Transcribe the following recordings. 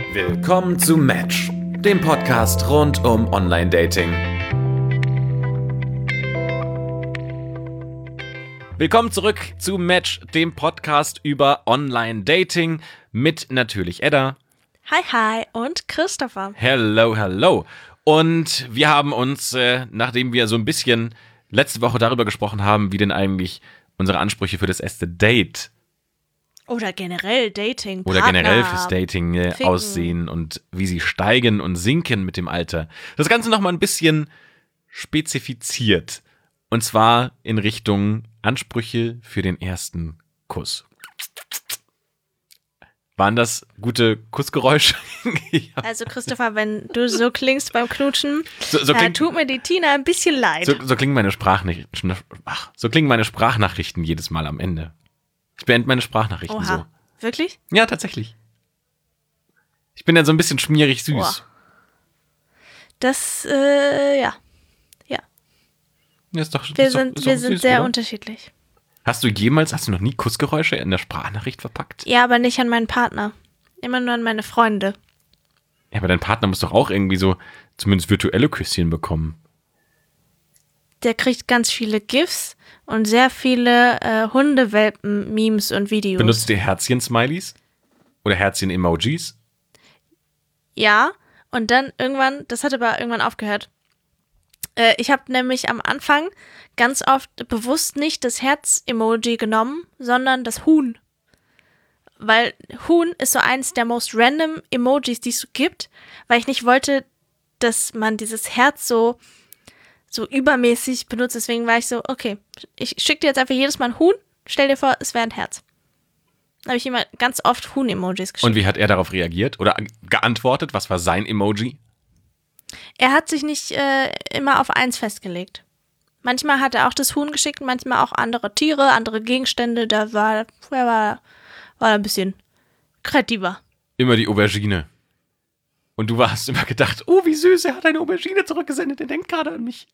Willkommen zu Match, dem Podcast rund um Online-Dating. Willkommen zurück zu Match, dem Podcast über Online-Dating mit natürlich Edda. Hi und Christopher. Hello. Und wir haben uns, nachdem wir so ein bisschen letzte Woche darüber gesprochen haben, wie denn eigentlich unsere Ansprüche für das erste Date oder generell Dating, oder Partner, generell fürs Dating aussehen und wie sie steigen und sinken mit dem Alter. Das Ganze nochmal ein bisschen spezifiziert. Und zwar in Richtung Ansprüche für den ersten Kuss. Waren das gute Kussgeräusche? Ja. Also Christopher, wenn du so klingst beim Knutschen, tut mir die Tina ein bisschen leid. So klingen meine Sprachnachrichten jedes Mal am Ende. Ich beende meine Sprachnachrichten so. Wirklich? Ja, tatsächlich. Ich bin dann so ein bisschen schmierig süß. Boah. Das, ja. Ja, ist doch, wir sind süß, sehr oder? unterschiedlich. Hast du noch nie Kussgeräusche in der Sprachnachricht verpackt? Ja, aber nicht an meinen Partner. Immer nur an meine Freunde. Ja, aber dein Partner muss doch auch irgendwie so zumindest virtuelle Küsschen bekommen. Der kriegt ganz viele GIFs und sehr viele Hundewelpen-Memes und Videos. Benutzt ihr Herzchen-Smileys? Oder Herzchen-Emojis? Ja, und dann irgendwann, das hat aber irgendwann aufgehört. Ich habe nämlich am Anfang ganz oft bewusst nicht das Herz-Emoji genommen, sondern das Huhn. Weil Huhn ist so eins der most random Emojis, die es so gibt, weil ich nicht wollte, dass man dieses Herz so übermäßig benutzt. Deswegen war ich so, okay, ich schicke dir jetzt einfach jedes Mal ein Huhn, stell dir vor, es wäre ein Herz. Dann habe ich immer ganz oft Huhn-Emojis geschickt. Und wie hat er darauf reagiert oder geantwortet? Was war sein Emoji? Er hat sich nicht immer auf eins festgelegt. Manchmal hat er auch das Huhn geschickt, manchmal auch andere Tiere, andere Gegenstände. Da war ein bisschen kreativer. Immer die Aubergine. Und du hast immer gedacht, oh, wie süß, er hat eine Aubergine zurückgesendet, er denkt gerade an mich.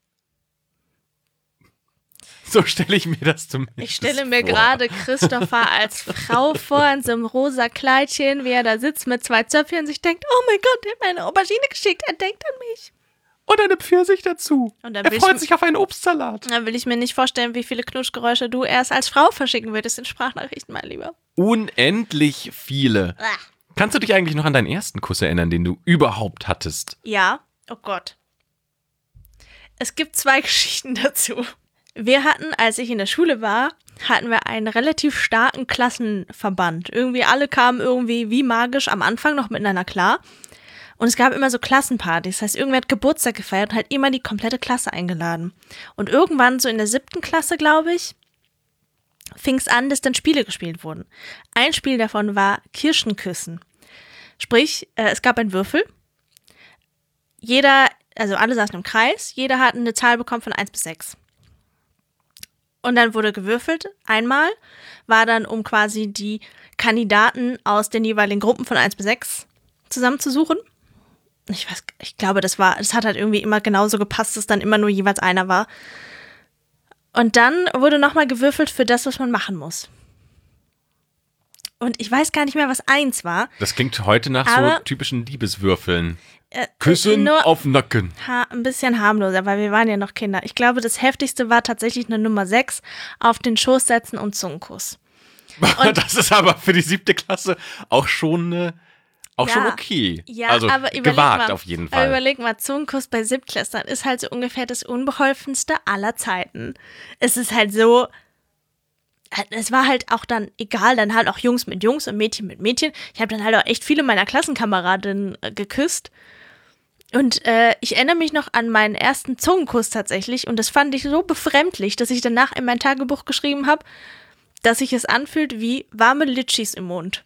So stelle ich mir das zumindest Ich stelle mir gerade Christopher als Frau vor, in so einem rosa Kleidchen, wie er da sitzt mit 2 Zöpfchen und sich denkt, oh mein Gott, er hat mir eine Aubergine geschickt, er denkt an mich. Und eine Pfirsich dazu. Und dann er freut sich auf einen Obstsalat. Dann will ich mir nicht vorstellen, wie viele Knutschgeräusche du erst als Frau verschicken würdest in Sprachnachrichten, mein Lieber. Unendlich viele. Kannst du dich eigentlich noch an deinen ersten Kuss erinnern, den du überhaupt hattest? Ja, oh Gott. Es gibt 2 Geschichten dazu. Wir hatten, als ich in der Schule war, einen relativ starken Klassenverband. Irgendwie alle kamen irgendwie wie magisch am Anfang noch miteinander klar. Und es gab immer so Klassenpartys. Das heißt, irgendwer hat Geburtstag gefeiert und halt immer die komplette Klasse eingeladen. Und irgendwann, so in der 7. Klasse, glaube ich, fing es an, dass dann Spiele gespielt wurden. Ein Spiel davon war Kirschenküssen. Sprich, es gab einen Würfel. Alle saßen im Kreis. Jeder hat eine Zahl bekommen von 1 bis 6. Und dann wurde gewürfelt. Einmal war dann, um quasi die Kandidaten aus den jeweiligen Gruppen von 1 bis 6 zusammenzusuchen. Ich glaube, das hat halt irgendwie immer genauso gepasst, dass dann immer nur jeweils einer war. Und dann wurde nochmal gewürfelt für das, was man machen muss. Und ich weiß gar nicht mehr, was 1 war. Das klingt heute nach so typischen Liebeswürfeln. Küssen auf Nacken. Ein bisschen harmloser, weil wir waren ja noch Kinder. Ich glaube, das Heftigste war tatsächlich eine Nummer 6, auf den Schoß setzen und Zungenkuss. Und das ist aber für die 7. Klasse auch schon okay. Ja, also aber gewagt auf jeden Fall. Aber überleg mal, Zungenkuss bei 7-Klässlern ist halt so ungefähr das unbeholfenste aller Zeiten. Es ist halt so, es war halt auch dann egal, dann halt auch Jungs mit Jungs und Mädchen mit Mädchen. Ich habe dann halt auch echt viele meiner Klassenkameradinnen geküsst. Und ich erinnere mich noch an meinen ersten Zungenkuss tatsächlich und das fand ich so befremdlich, dass ich danach in mein Tagebuch geschrieben habe, dass sich es anfühlt wie warme Litschis im Mund.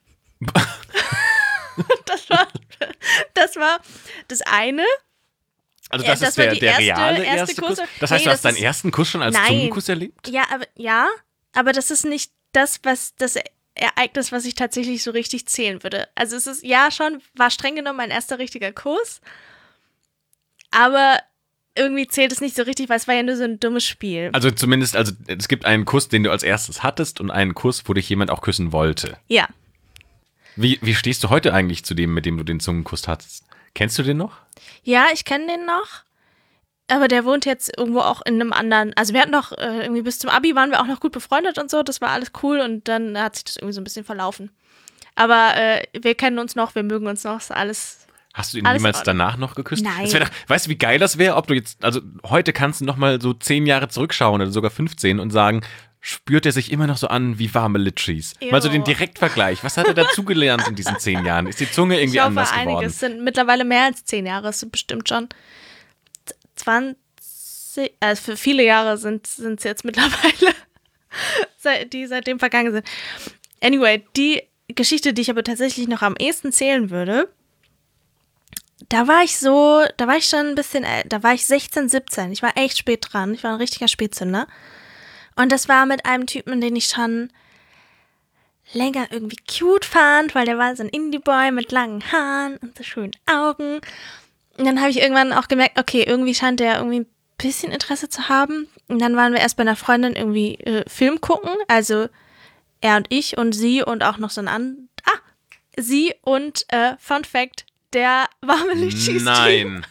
Das war das eine. Also das ist der reale erste Kuss? Das heißt, du hast deinen ersten Kuss schon als Zungenkuss erlebt? Ja, aber das ist nicht das Ereignis, was ich tatsächlich so richtig zählen würde. Also es ist, war streng genommen mein erster richtiger Kuss, aber irgendwie zählt es nicht so richtig, weil es war ja nur so ein dummes Spiel. Also zumindest, es gibt einen Kuss, den du als erstes hattest und einen Kuss, wo dich jemand auch küssen wollte. Ja. Wie stehst du heute eigentlich zu dem, mit dem du den Zungenkuss hattest? Kennst du den noch? Ja, ich kenne den noch. Aber der wohnt jetzt irgendwo auch in einem anderen. Also wir hatten doch irgendwie bis zum Abi waren wir auch noch gut befreundet und so. Das war alles cool und dann hat sich das irgendwie so ein bisschen verlaufen. Aber wir kennen uns noch, wir mögen uns noch, ist alles. Hast du ihn niemals danach noch geküsst? Nein. Weißt du, wie geil das wäre, ob du jetzt, also heute kannst du noch mal so 10 Jahre zurückschauen oder sogar 15 und sagen, spürt er sich immer noch so an wie warme Litschis? Mal so den Direktvergleich. Was hat er dazugelernt in diesen 10 Jahren? Ist die Zunge irgendwie anders geworden? Einiges. Es sind mittlerweile mehr als 10 Jahre, es sind bestimmt schon 20, also für viele Jahre sind es jetzt mittlerweile, die seitdem vergangen sind. Anyway, die Geschichte, die ich aber tatsächlich noch am ehesten zählen würde, da war ich schon ein bisschen, da war ich 16, 17. Ich war echt spät dran. Ich war ein richtiger Spätzünder. Und das war mit einem Typen, den ich schon länger irgendwie cute fand, weil der war so ein Indie-Boy mit langen Haaren und so schönen Augen. Und dann habe ich irgendwann auch gemerkt, okay, irgendwie scheint der irgendwie ein bisschen Interesse zu haben. Und dann waren wir erst bei einer Freundin irgendwie Film gucken. Also er und ich und sie und auch noch so ein sie und Fun Fact, der warme Litchi-Typ. Nein.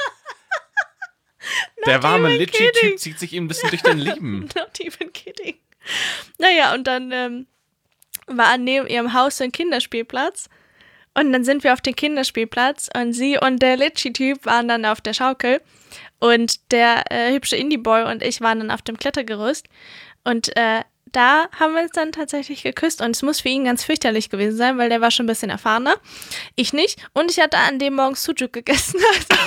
Der warme Litchi-Typ zieht sich eben ein bisschen durch dein Leben. Not even kidding. Naja, und dann war neben ihrem Haus so ein Kinderspielplatz. Und dann sind wir auf den Kinderspielplatz und sie und der Litchi-Typ waren dann auf der Schaukel. Und der hübsche Indie-Boy und ich waren dann auf dem Klettergerüst. Und da haben wir uns dann tatsächlich geküsst. Und es muss für ihn ganz fürchterlich gewesen sein, weil der war schon ein bisschen erfahrener. Ich nicht. Und ich hatte an dem Morgen Sucuk gegessen.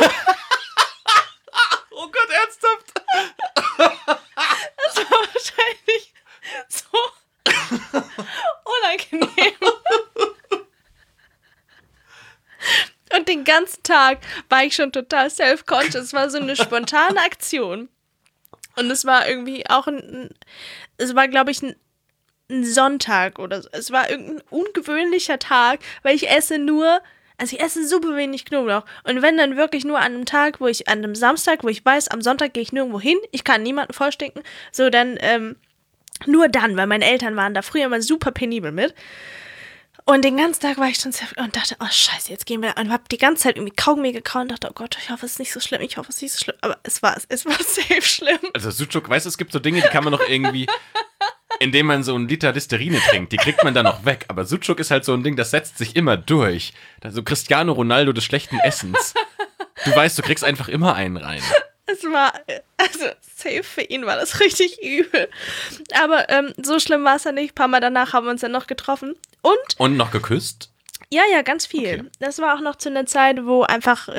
Oh Gott, ernsthaft? Das war wahrscheinlich so unangenehm. Und den ganzen Tag war ich schon total self-conscious. Es war so eine spontane Aktion. Und es war irgendwie auch es war, glaube ich, ein Sonntag oder so. Es war irgendein ungewöhnlicher Tag, weil ich esse super wenig Knoblauch. Und wenn dann wirklich nur an einem Samstag, wo ich weiß, am Sonntag gehe ich nirgendwo hin, ich kann niemanden vollstinken, so dann, nur dann, weil meine Eltern waren da früher immer super penibel mit. Und den ganzen Tag war ich schon und dachte, oh scheiße, jetzt gehen wir. Und hab die ganze Zeit irgendwie Kaugummi gekaut und dachte, oh Gott, ich hoffe, es ist nicht so schlimm, Aber es war safe schlimm. Also Sucuk, weißt du, es gibt so Dinge, die kann man noch irgendwie, indem man so einen Liter Listerine trinkt, die kriegt man dann noch weg. Aber Sucuk ist halt so ein Ding, das setzt sich immer durch. So Cristiano Ronaldo des schlechten Essens. Du weißt, du kriegst einfach immer einen rein. Es war, also safe für ihn war das richtig übel. Aber so schlimm war es ja nicht. Ein paar Mal danach haben wir uns dann noch getroffen. Und noch geküsst? Ja, ganz viel. Okay. Das war auch noch zu einer Zeit, wo einfach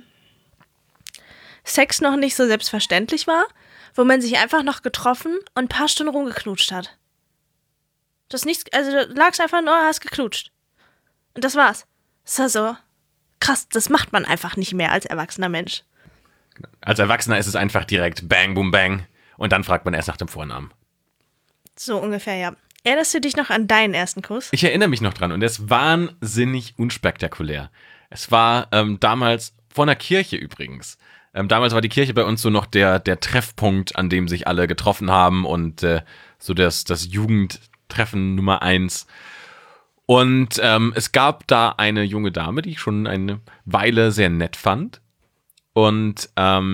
Sex noch nicht so selbstverständlich war, wo man sich einfach noch getroffen und ein paar Stunden rumgeknutscht hat. Du lagst einfach nur, hast geknutscht. Und das war's. Das war so krass, das macht man einfach nicht mehr als erwachsener Mensch. Als Erwachsener ist es einfach direkt Bang, Boom, Bang. Und dann fragt man erst nach dem Vornamen. So ungefähr, ja. Erinnerst du dich noch an deinen ersten Kuss? Ich erinnere mich noch dran und er ist wahnsinnig unspektakulär. Es war damals vor einer Kirche übrigens. Damals war die Kirche bei uns so noch der Treffpunkt, an dem sich alle getroffen haben und so das Jugendtreffen Nummer 1. Und es gab da eine junge Dame, die ich schon eine Weile sehr nett fand und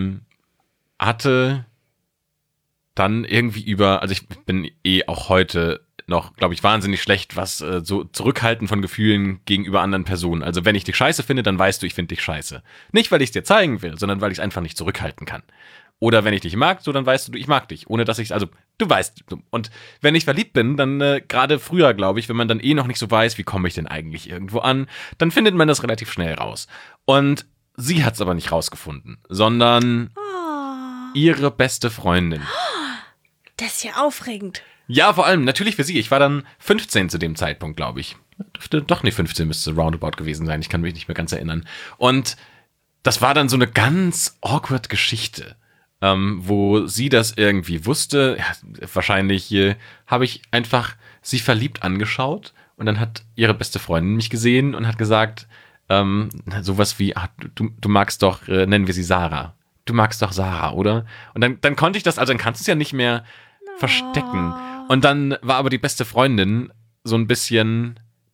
hatte dann irgendwie also ich bin auch heute noch, glaube ich, wahnsinnig schlecht, was so Zurückhalten von Gefühlen gegenüber anderen Personen. Also wenn ich dich scheiße finde, dann weißt du, ich finde dich scheiße. Nicht, weil ich es dir zeigen will, sondern weil ich es einfach nicht zurückhalten kann. Oder wenn ich dich mag, so dann weißt du, ich mag dich. Ohne dass also du weißt. Und wenn ich verliebt bin, dann gerade früher, glaube ich, wenn man dann noch nicht so weiß, wie komme ich denn eigentlich irgendwo an, dann findet man das relativ schnell raus. Und sie hat es aber nicht rausgefunden, sondern ihre beste Freundin. Das ist ja aufregend. Ja, vor allem, natürlich für sie. Ich war dann 15 zu dem Zeitpunkt, glaube ich. Doch nicht 15, müsste roundabout gewesen sein. Ich kann mich nicht mehr ganz erinnern. Und das war dann so eine ganz awkward Geschichte, wo sie das irgendwie wusste. Ja, wahrscheinlich habe ich einfach sie verliebt angeschaut und dann hat ihre beste Freundin mich gesehen und hat gesagt, sowas wie, du magst doch, nennen wir sie Sarah. Du magst doch Sarah, oder? Und dann konnte ich das, also dann kannst du es ja nicht mehr verstecken. Und dann war aber die beste Freundin so ein bisschen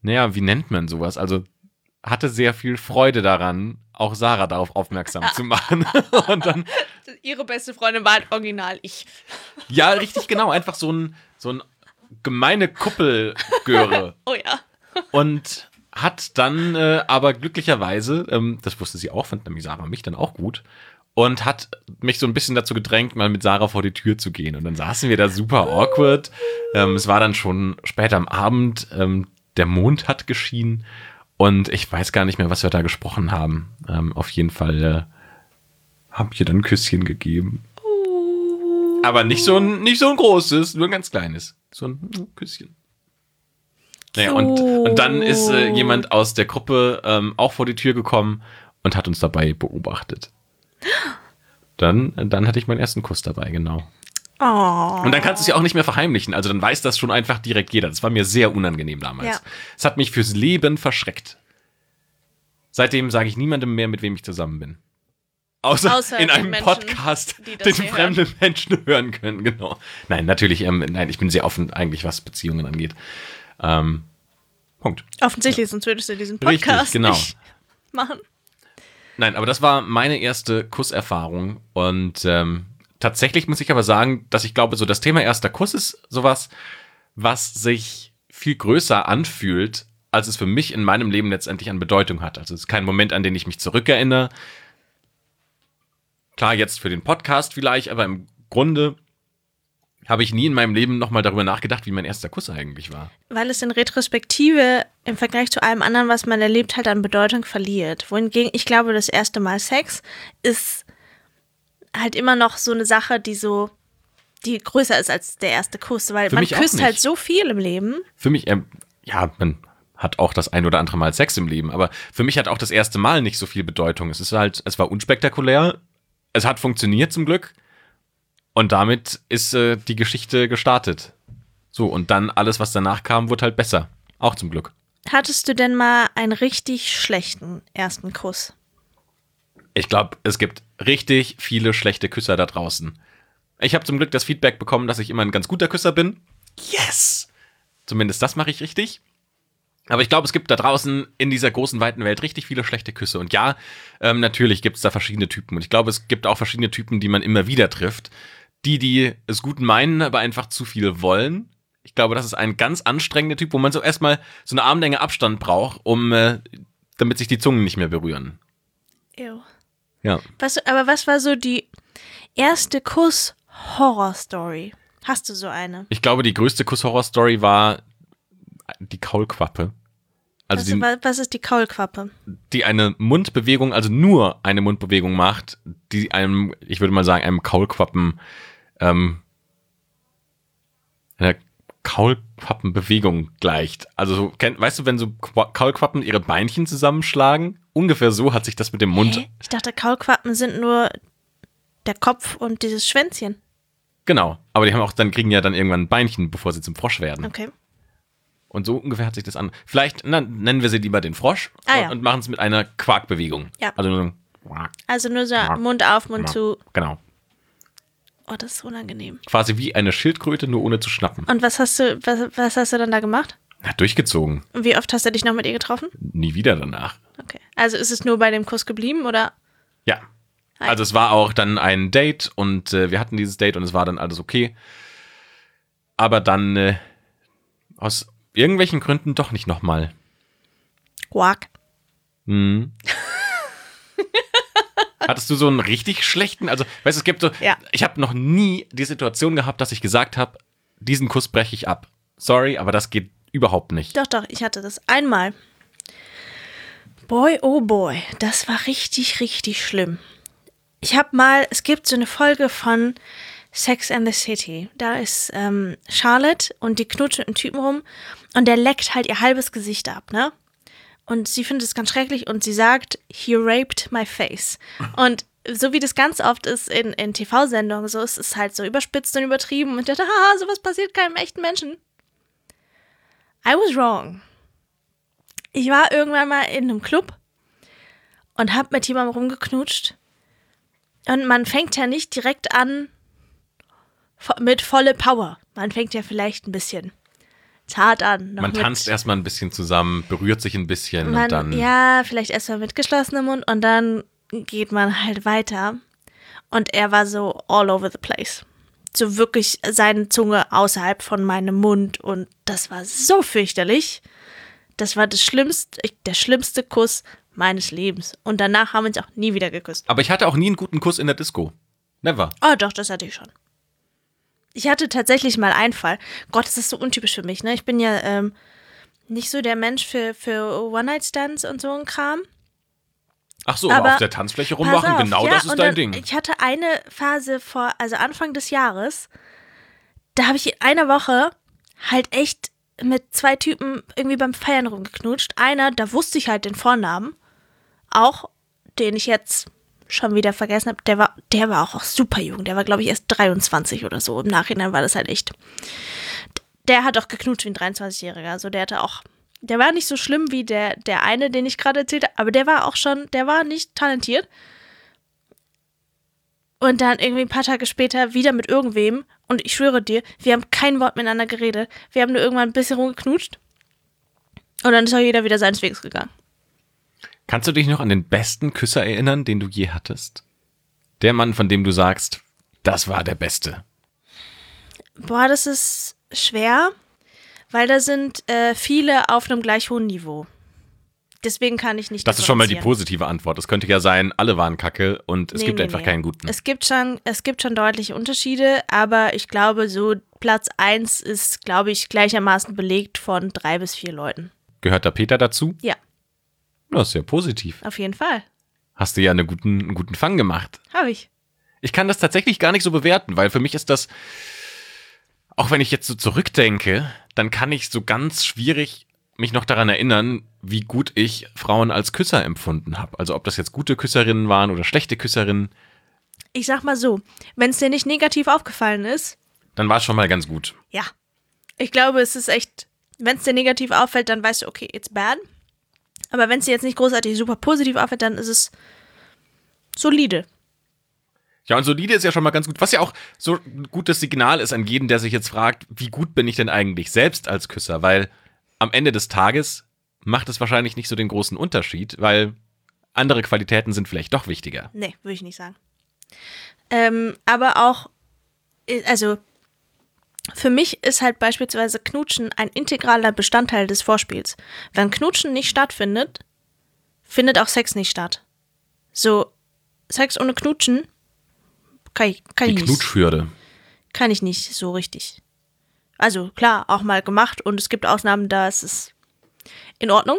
naja, wie nennt man sowas? Also hatte sehr viel Freude daran, auch Sarah darauf aufmerksam zu machen. Und dann, Ihre beste Freundin war halt original ich. ja, richtig genau, einfach so ein gemeine Kuppelgöre. Oh ja. Und hat dann aber glücklicherweise, das wusste sie auch, fand nämlich Sarah mich dann auch gut, und hat mich so ein bisschen dazu gedrängt, mal mit Sarah vor die Tür zu gehen. Und dann saßen wir da super awkward. Es war dann schon später am Abend, der Mond hat geschienen und ich weiß gar nicht mehr, was wir da gesprochen haben. Auf jeden Fall haben wir dann ein Küsschen gegeben. Aber nicht so ein großes, nur ein ganz kleines. So ein Küsschen. Naja, und dann ist jemand aus der Gruppe auch vor die Tür gekommen und hat uns dabei beobachtet. Dann hatte ich meinen ersten Kuss dabei, genau. Oh. Und dann kannst du es ja auch nicht mehr verheimlichen. Also dann weiß das schon einfach direkt jeder. Das war mir sehr unangenehm damals. Ja. Es hat mich fürs Leben verschreckt. Seitdem sage ich niemandem mehr, mit wem ich zusammen bin. Außer in einem Menschen, Podcast, die das den fremde Menschen hören können, genau. Nein, natürlich, nein, ich bin sehr offen eigentlich, was Beziehungen angeht. Punkt. Offensichtlich, sonst würdest du diesen Podcast Richtig, genau. nicht machen. Nein, aber das war meine erste Kusserfahrung und tatsächlich muss ich aber sagen, dass ich glaube, so das Thema erster Kuss ist sowas, was sich viel größer anfühlt, als es für mich in meinem Leben letztendlich an Bedeutung hat. Also es ist kein Moment, an den ich mich zurückerinnere. Klar, jetzt für den Podcast vielleicht, aber im Grunde habe ich nie in meinem Leben nochmal darüber nachgedacht, wie mein erster Kuss eigentlich war. Weil es in Retrospektive im Vergleich zu allem anderen, was man erlebt, halt an Bedeutung verliert. Wohingegen, ich glaube, das erste Mal Sex ist halt immer noch so eine Sache, die größer ist als der erste Kuss. Weil Für man mich auch küsst nicht. halt so viel im Leben. Für mich, ja, man hat auch das ein oder andere Mal Sex im Leben, aber für mich hat auch das erste Mal nicht so viel Bedeutung. Es war unspektakulär, es hat funktioniert zum Glück. Und damit ist die Geschichte gestartet. So, und dann alles, was danach kam, wurde halt besser. Auch zum Glück. Hattest du denn mal einen richtig schlechten ersten Kuss? Ich glaube, es gibt richtig viele schlechte Küsser da draußen. Ich habe zum Glück das Feedback bekommen, dass ich immer ein ganz guter Küsser bin. Yes! Zumindest das mache ich richtig. Aber ich glaube, es gibt da draußen in dieser großen, weiten Welt richtig viele schlechte Küsse. Und ja, natürlich gibt es da verschiedene Typen. Und ich glaube, es gibt auch verschiedene Typen, die man immer wieder trifft. Die es gut meinen, aber einfach zu viel wollen. Ich glaube, das ist ein ganz anstrengender Typ, wo man so erstmal so eine Armlänge Abstand braucht, damit sich die Zungen nicht mehr berühren. Ew. Ja. Aber was war so die erste Kuss-Horror-Story? Hast du so eine? Ich glaube, die größte Kuss-Horror-Story war die Kaulquappe. Also was ist die Kaulquappe? die eine Mundbewegung, also nur eine Mundbewegung macht, die einem, ich würde mal sagen, einem Kaulquappen, einer Kaulquappenbewegung gleicht. Also, weißt du, wenn so Kaulquappen ihre Beinchen zusammenschlagen? Ungefähr so hat sich das mit dem Mund. Hä? Ich dachte, Kaulquappen sind nur der Kopf und dieses Schwänzchen. Genau. Aber die kriegen ja dann irgendwann ein Beinchen, bevor sie zum Frosch werden. Okay. Und so ungefähr hat sich das an. Vielleicht nennen wir sie lieber den Frosch und machen es mit einer Quarkbewegung. Ja. Also nur so Quack. Also nur so Mund auf, Mund zu. Genau. Oh, das ist unangenehm. Quasi wie eine Schildkröte, nur ohne zu schnappen. Und was hast du dann da gemacht? Hat durchgezogen. Und wie oft hast du dich noch mit ihr getroffen? Nie wieder danach. Okay. Also ist es nur bei dem Kuss geblieben, oder? Ja. Also es war auch dann ein Date und wir hatten dieses Date und es war dann alles okay. Aber dann aus irgendwelchen Gründen doch nicht nochmal. Quack. Hm. Hattest du so einen richtig schlechten, also, weißt du, es gibt so, Ja. Ich habe noch nie die Situation gehabt, dass ich gesagt habe, diesen Kuss breche ich ab. Sorry, aber das geht überhaupt nicht. Doch, ich hatte das einmal. Boy, oh boy, das war richtig, richtig schlimm. Es gibt so eine Folge von Sex and the City. Da ist Charlotte und die knutscht mit einem Typen rum und der leckt halt ihr halbes Gesicht ab, ne? Und sie findet es ganz schrecklich und sie sagt, he raped my face. Und so wie das ganz oft ist in TV-Sendungen, so ist es halt so überspitzt und übertrieben und ich dachte, haha, sowas passiert keinem echten Menschen. I was wrong. Ich war irgendwann mal in einem Club und hab mit jemandem rumgeknutscht. Und man fängt ja nicht direkt an mit volle Power. Man fängt ja vielleicht ein bisschen zart an. Man tanzt erstmal ein bisschen zusammen, berührt sich ein bisschen und dann... Ja, vielleicht erstmal mit geschlossenem Mund und dann geht man halt weiter. Und er war so all over the place. So wirklich seine Zunge außerhalb von meinem Mund und das war so fürchterlich. Das war der schlimmste Kuss meines Lebens. Und danach haben wir uns auch nie wieder geküsst. Aber ich hatte auch nie einen guten Kuss in der Disco. Never. Oh, doch, das hatte ich schon. Ich hatte tatsächlich mal einen Fall. Gott, das ist so untypisch für mich, ne? Ich bin ja nicht so der Mensch für One-Night-Stands und so ein Kram. Ach so, aber auf der Tanzfläche rummachen, genau, das ist dein Ding. Ich hatte eine Phase also Anfang des Jahres, da habe ich in einer Woche halt echt mit 2 Typen irgendwie beim Feiern rumgeknutscht. Einer, da wusste ich halt den Vornamen, auch, den ich jetzt schon wieder vergessen habe, der war auch super jung, der war glaube ich erst 23 oder so, im Nachhinein war das halt echt. Der hat auch geknutscht wie ein 23-Jähriger, also der war nicht so schlimm wie der eine, den ich gerade erzählt habe, aber der war nicht talentiert. Und dann irgendwie ein paar Tage später wieder mit irgendwem und ich schwöre dir, wir haben kein Wort miteinander geredet, wir haben nur irgendwann ein bisschen rumgeknutscht und dann ist auch jeder wieder seines Weges gegangen. Kannst du dich noch an den besten Küsser erinnern, den du je hattest? Der Mann, von dem du sagst, das war der Beste. Boah, das ist schwer, weil da sind viele auf einem gleich hohen Niveau. Deswegen kann ich nicht. Das ist schon mal die positive Antwort. Es könnte ja sein, alle waren kacke und es gibt einfach keinen guten. Es gibt schon deutliche Unterschiede, aber ich glaube, so Platz 1 ist, glaube ich, gleichermaßen belegt von 3 bis 4 Leuten. Gehört da Peter dazu? Ja. Das ist ja positiv. Auf jeden Fall. Hast du ja einen guten Fang gemacht. Habe ich. Ich kann das tatsächlich gar nicht so bewerten, weil für mich ist das, auch wenn ich jetzt so zurückdenke, dann kann ich so ganz schwierig mich noch daran erinnern, wie gut ich Frauen als Küsser empfunden habe. Also ob das jetzt gute Küsserinnen waren oder schlechte Küsserinnen. Ich sag mal so, wenn es dir nicht negativ aufgefallen ist, dann war es schon mal ganz gut. Ja. Ich glaube, es ist echt, wenn es dir negativ auffällt, dann weißt du, okay, it's bad. Aber wenn es dir jetzt nicht großartig super positiv auffällt, dann ist es solide. Ja, und solide ist ja schon mal ganz gut. Was ja auch so ein gutes Signal ist an jeden, der sich jetzt fragt, wie gut bin ich denn eigentlich selbst als Küsser? Weil am Ende des Tages macht es wahrscheinlich nicht so den großen Unterschied, weil andere Qualitäten sind vielleicht doch wichtiger. Nee, würde ich nicht sagen. Aber auch, also für mich ist halt beispielsweise Knutschen ein integraler Bestandteil des Vorspiels. Wenn Knutschen nicht stattfindet, findet auch Sex nicht statt. So, Sex ohne Knutschen kann ich Die nicht. Knutschhürde. Kann ich nicht so richtig. Also klar, auch mal gemacht und es gibt Ausnahmen, da ist es in Ordnung.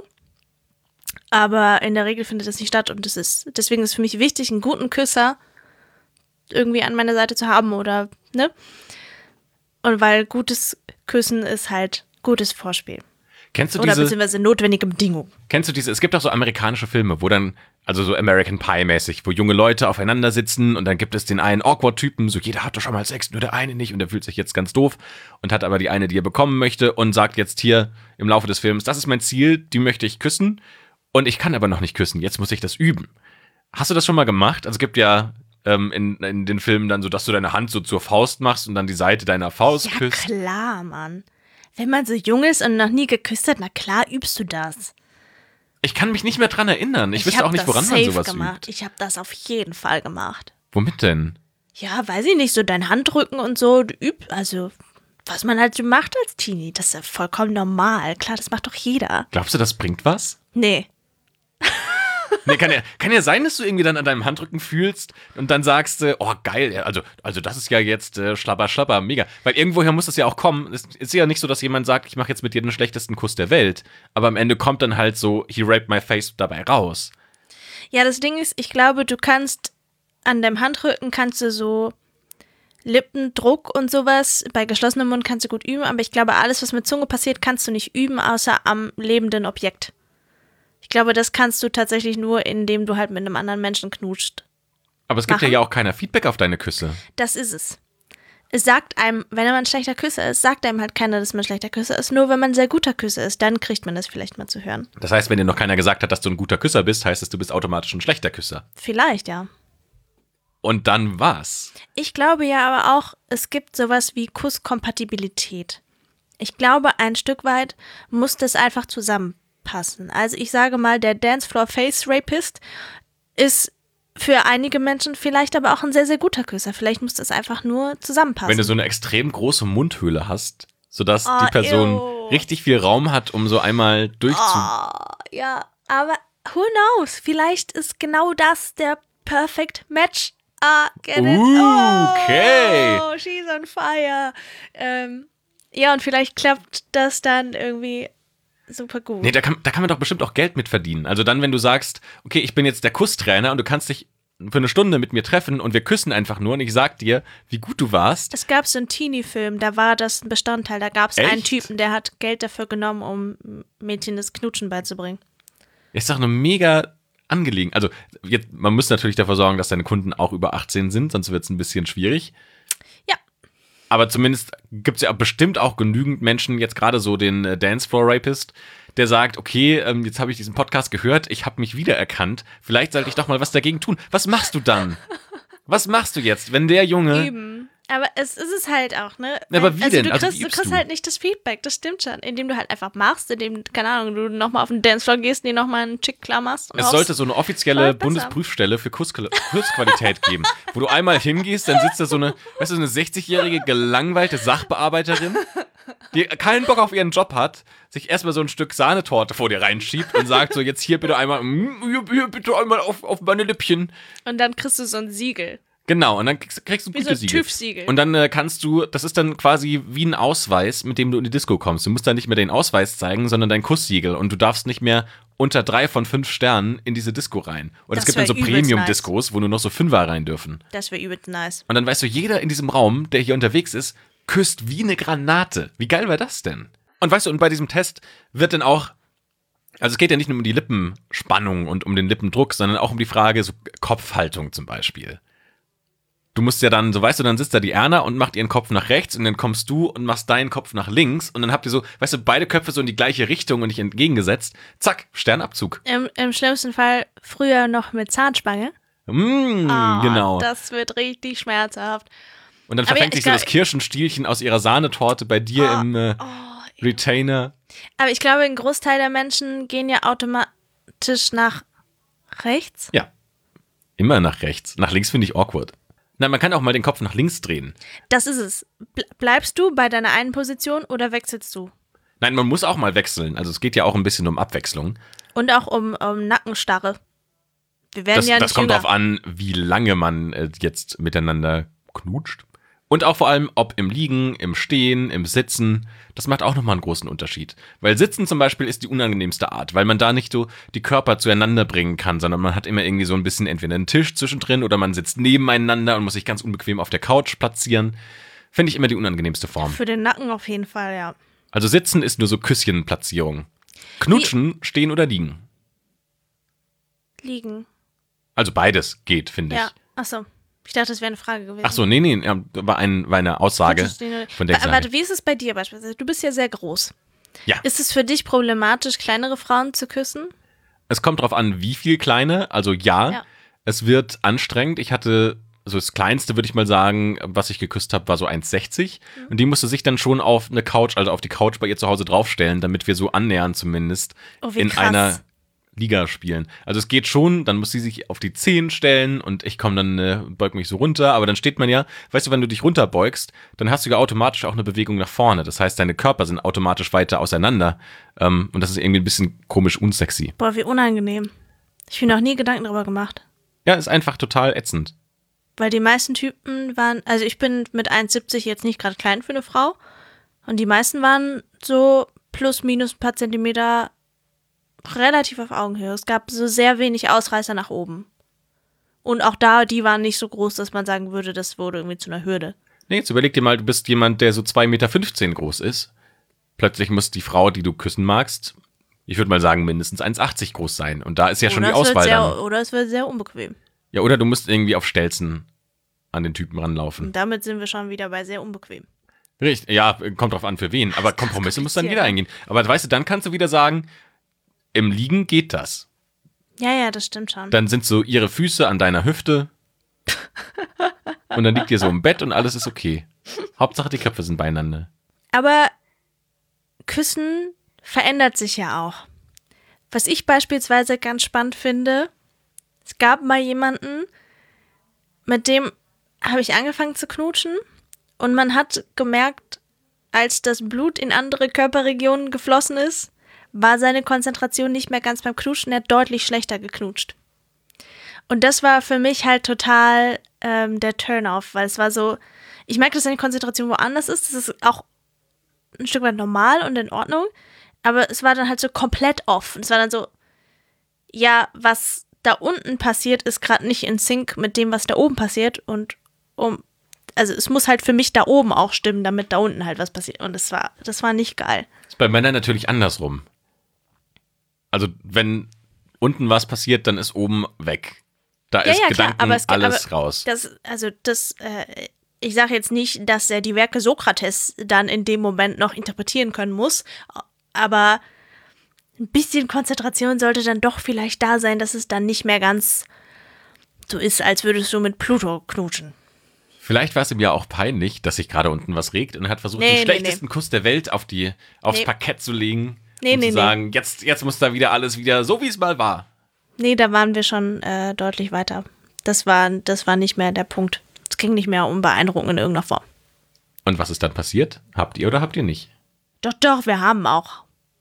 Aber in der Regel findet das nicht statt und deswegen ist es für mich wichtig, einen guten Küsser irgendwie an meiner Seite zu haben oder, ne? Und weil gutes Küssen ist halt gutes Vorspiel. Kennst du oder beziehungsweise notwendige Bedingung. Kennst du diese, es gibt auch so amerikanische Filme, wo dann, also so American Pie-mäßig, wo junge Leute aufeinander sitzen und dann gibt es den einen Awkward-Typen, so jeder hat doch schon mal Sex, nur der eine nicht und der fühlt sich jetzt ganz doof und hat aber die eine, die er bekommen möchte und sagt jetzt hier im Laufe des Films, das ist mein Ziel, die möchte ich küssen und ich kann aber noch nicht küssen, jetzt muss ich das üben. Hast du das schon mal gemacht? Also es gibt ja in den Filmen dann so, dass du deine Hand so zur Faust machst und dann die Seite deiner Faust küsst. Ja klar, Mann. Wenn man so jung ist und noch nie geküsst hat, na klar übst du das. Ich kann mich nicht mehr dran erinnern. Ich wüsste auch nicht, woran man sowas übt. Ich habe das auf jeden Fall gemacht. Womit denn? Ja, weiß ich nicht, so dein Handrücken und so, du übst, also was man halt so macht als Teenie, das ist ja vollkommen normal. Klar, das macht doch jeder. Glaubst du, das bringt was? Nee. Nee, kann ja sein, dass du irgendwie dann an deinem Handrücken fühlst und dann sagst, oh geil, also das ist ja jetzt schlapper, mega. Weil irgendwoher muss das ja auch kommen. Es ist ja nicht so, dass jemand sagt, ich mache jetzt mit dir den schlechtesten Kuss der Welt. Aber am Ende kommt dann halt so, he raped my face dabei raus. Ja, das Ding ist, ich glaube, du kannst an deinem Handrücken kannst du so Lippendruck und sowas, bei geschlossenem Mund kannst du gut üben, aber ich glaube, alles, was mit Zunge passiert, kannst du nicht üben, außer am lebenden Objekt. Ich glaube, das kannst du tatsächlich nur, indem du halt mit einem anderen Menschen knutscht. Aber es gibt ja auch keiner Feedback auf deine Küsse. Das ist es. Es sagt einem, wenn man ein schlechter Küsser ist, sagt einem halt keiner, dass man ein schlechter Küsser ist. Nur wenn man ein sehr guter Küsser ist, dann kriegt man das vielleicht mal zu hören. Das heißt, wenn dir noch keiner gesagt hat, dass du ein guter Küsser bist, heißt es, du bist automatisch ein schlechter Küsser. Vielleicht, ja. Und dann was? Ich glaube ja aber auch, es gibt sowas wie Kusskompatibilität. Ich glaube, ein Stück weit muss das einfach zusammenpassen. Also ich sage mal, der Dancefloor Face Rapist ist für einige Menschen vielleicht aber auch ein sehr, sehr guter Küsser. Vielleicht muss das einfach nur zusammenpassen. Wenn du so eine extrem große Mundhöhle hast, sodass die Person richtig viel Raum hat, um so einmal ja, aber who knows? Vielleicht ist genau das der Perfect Match. Get it? Okay. Oh, she's on fire. Ja, und vielleicht klappt das dann irgendwie super gut. Nee, da kann man doch bestimmt auch Geld mit verdienen. Also dann, wenn du sagst, okay, ich bin jetzt der Kusstrainer und du kannst dich für eine Stunde mit mir treffen und wir küssen einfach nur und ich sag dir, wie gut du warst. Es gab so einen Teenie-Film, da war das ein Bestandteil. Da gab es einen Typen, der hat Geld dafür genommen, um Mädchen das Knutschen beizubringen. Ist doch eine mega Angelegenheit. Also jetzt, man muss natürlich dafür sorgen, dass deine Kunden auch über 18 sind, sonst wird es ein bisschen schwierig. Ja. Aber zumindest gibt es ja bestimmt auch genügend Menschen, jetzt gerade so den Dancefloor-Rapist, der sagt, okay, jetzt habe ich diesen Podcast gehört, ich habe mich wiedererkannt, vielleicht sollte ich doch mal was dagegen tun. Was machst du dann? Was machst du jetzt, wenn der Junge... Eben. Aber es ist es halt auch, ne? Aber wie denn? Du kriegst halt nicht das Feedback, das stimmt schon. Indem du halt einfach machst, indem, keine Ahnung, du nochmal auf den Dancefloor gehst und dir nochmal einen Chick klar machst. Es sollte so eine offizielle Bundesprüfstelle für Kursqualität geben, wo du einmal hingehst, dann sitzt da so eine, weißt du, so eine 60-jährige gelangweilte Sachbearbeiterin, die keinen Bock auf ihren Job hat, sich erstmal so ein Stück Sahnetorte vor dir reinschiebt und sagt so, jetzt hier bitte einmal auf meine Lippchen. Und dann kriegst du so ein Siegel. Genau, und dann kriegst du ein Gütesiegel. TÜV-Siegel. Und dann kannst du, das ist dann quasi wie ein Ausweis, mit dem du in die Disco kommst. Du musst dann nicht mehr den Ausweis zeigen, sondern dein Kusssiegel. Und du darfst nicht mehr unter 3 von 5 Sternen in diese Disco rein. Und es gibt dann so Premium-Discos, wo nur noch so 5er rein dürfen. Das wäre übelst nice. Und dann weißt du, jeder in diesem Raum, der hier unterwegs ist, küsst wie eine Granate. Wie geil war das denn? Und weißt du, und bei diesem Test wird dann auch, also es geht ja nicht nur um die Lippenspannung und um den Lippendruck, sondern auch um die Frage, so Kopfhaltung zum Beispiel. Du musst ja dann, so weißt du, dann sitzt da die Erna und macht ihren Kopf nach rechts und dann kommst du und machst deinen Kopf nach links und dann habt ihr so, weißt du, beide Köpfe so in die gleiche Richtung und nicht entgegengesetzt. Zack, Sternabzug. Im schlimmsten Fall früher noch mit Zahnspange. Genau. Das wird richtig schmerzhaft. Und dann verfängt sich so das Kirschenstielchen aus ihrer Sahnetorte bei dir im Retainer. Aber ich glaube, ein Großteil der Menschen gehen ja automatisch nach rechts. Ja, immer nach rechts. Nach links finde ich awkward. Nein, man kann auch mal den Kopf nach links drehen. Das ist es. Bleibst du bei deiner einen Position oder wechselst du? Nein, man muss auch mal wechseln. Also es geht ja auch ein bisschen um Abwechslung. Und auch um Nackenstarre. Wir werden ja nicht das kommt jünger. darauf an, wie lange man jetzt miteinander knutscht. Und auch vor allem, ob im Liegen, im Stehen, im Sitzen. Das macht auch nochmal einen großen Unterschied. Weil Sitzen zum Beispiel ist die unangenehmste Art, weil man da nicht so die Körper zueinander bringen kann, sondern man hat immer irgendwie so ein bisschen entweder einen Tisch zwischendrin oder man sitzt nebeneinander und muss sich ganz unbequem auf der Couch platzieren. Finde ich immer die unangenehmste Form. Für den Nacken auf jeden Fall, ja. Also Sitzen ist nur so Küsschenplatzierung. Knutschen, Stehen oder Liegen. Liegen. Also beides geht, finde ich. Ja, achso. Ich dachte, das wäre eine Frage gewesen. Ach so, nee, ja, war eine Aussage von der Warte, wie ist es bei dir beispielsweise? Du bist ja sehr groß. Ja. Ist es für dich problematisch, kleinere Frauen zu küssen? Es kommt drauf an, wie viel kleine. Also ja. Es wird anstrengend. Ich hatte, also das Kleinste, würde ich mal sagen, was ich geküsst habe, war so 1,60. Und die musste sich dann schon auf eine Couch, also auf die Couch bei ihr zu Hause draufstellen, damit wir so annähernd zumindest in einer Liga spielen. Also es geht schon, dann muss sie sich auf die Zehen stellen und ich komme dann, beug mich so runter, aber dann steht man ja, weißt du, wenn du dich runterbeugst, dann hast du ja automatisch auch eine Bewegung nach vorne. Das heißt, deine Körper sind automatisch weiter auseinander und das ist irgendwie ein bisschen komisch unsexy. Boah, wie unangenehm. Ich habe mir noch nie Gedanken darüber gemacht. Ja, ist einfach total ätzend. Weil die meisten Typen waren, also ich bin mit 1,70 jetzt nicht gerade klein für eine Frau und die meisten waren so plus minus ein paar Zentimeter relativ auf Augenhöhe. Es gab so sehr wenig Ausreißer nach oben. Und auch da, die waren nicht so groß, dass man sagen würde, das wurde irgendwie zu einer Hürde. Nee, jetzt überleg dir mal, du bist jemand, der so 2,15 Meter groß ist. Plötzlich muss die Frau, die du küssen magst, ich würde mal sagen, mindestens 1,80 groß sein. Und da ist ja schon die Auswahl dann. Oder es wird sehr unbequem. Ja, oder du musst irgendwie auf Stelzen an den Typen ranlaufen. Und damit sind wir schon wieder bei sehr unbequem. Richtig, ja, kommt drauf an für wen. Aber Kompromisse muss dann jeder eingehen. Aber weißt du, dann kannst du wieder sagen, im Liegen geht das. Ja, das stimmt schon. Dann sind so ihre Füße an deiner Hüfte und dann liegt ihr so im Bett und alles ist okay. Hauptsache die Köpfe sind beieinander. Aber Küssen verändert sich ja auch. Was ich beispielsweise ganz spannend finde, es gab mal jemanden, mit dem habe ich angefangen zu knutschen und man hat gemerkt, als das Blut in andere Körperregionen geflossen ist, war seine Konzentration nicht mehr ganz beim Knutschen, er hat deutlich schlechter geknutscht. Und das war für mich halt total der Turn-off, weil es war so, ich merke, dass seine Konzentration woanders ist, das ist auch ein Stück weit normal und in Ordnung, aber es war dann halt so komplett off. Und es war dann so, ja, was da unten passiert, ist gerade nicht in Sync mit dem, was da oben passiert und also es muss halt für mich da oben auch stimmen, damit da unten halt was passiert. Und das war nicht geil. Das ist bei Männern natürlich andersrum. Also wenn unten was passiert, dann ist oben weg. Da ist Gedanken klar, alles raus. Ich sage jetzt nicht, dass er die Werke Sokrates dann in dem Moment noch interpretieren können muss, aber ein bisschen Konzentration sollte dann doch vielleicht da sein, dass es dann nicht mehr ganz so ist, als würdest du mit Pluto knutschen. Vielleicht war es ihm ja auch peinlich, dass sich gerade unten was regt und er hat versucht, den schlechtesten Kuss der Welt aufs Parkett zu legen und zu sagen, jetzt muss da wieder alles wieder so, wie es mal war. Nee, da waren wir schon deutlich weiter. Das war nicht mehr der Punkt. Es ging nicht mehr um Beeindruckung in irgendeiner Form. Und was ist dann passiert? Habt ihr oder habt ihr nicht? Doch, wir haben auch.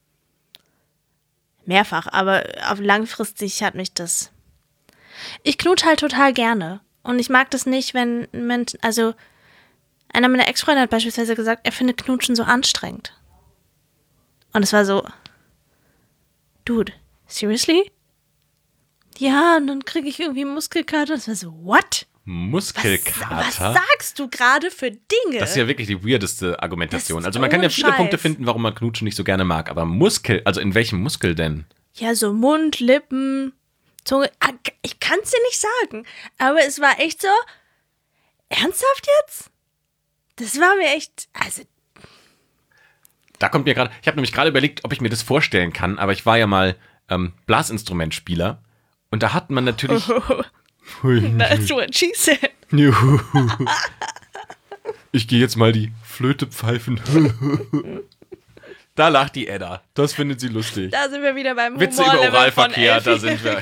Mehrfach, aber auf langfristig hat mich das... Ich knutsche halt total gerne. Und ich mag das nicht, wenn Menschen... Also, einer meiner Ex-Freunde hat beispielsweise gesagt, er findet Knutschen so anstrengend. Und es war so... Dude, seriously? Ja, und dann kriege ich irgendwie Muskelkater. Und es war so, what? Muskelkater? Was sagst du gerade für Dinge? Das ist ja wirklich die weirdeste Argumentation. Also man kann ja viele Punkte finden, warum man Knutschen nicht so gerne mag. Aber also in welchem Muskel denn? Ja, so Mund, Lippen, Zunge. Ich kann es dir nicht sagen. Aber es war echt so, ernsthaft jetzt? Das war mir echt, also... Da kommt mir gerade, ich habe nämlich gerade überlegt, ob ich mir das vorstellen kann. Aber ich war ja mal Blasinstrumentspieler. Und da hat man natürlich... That's what she said. Ich gehe jetzt mal die Flöte pfeifen. Da lacht die Edda. Das findet sie lustig. Da sind wir wieder beim Witze über Oralverkehr, da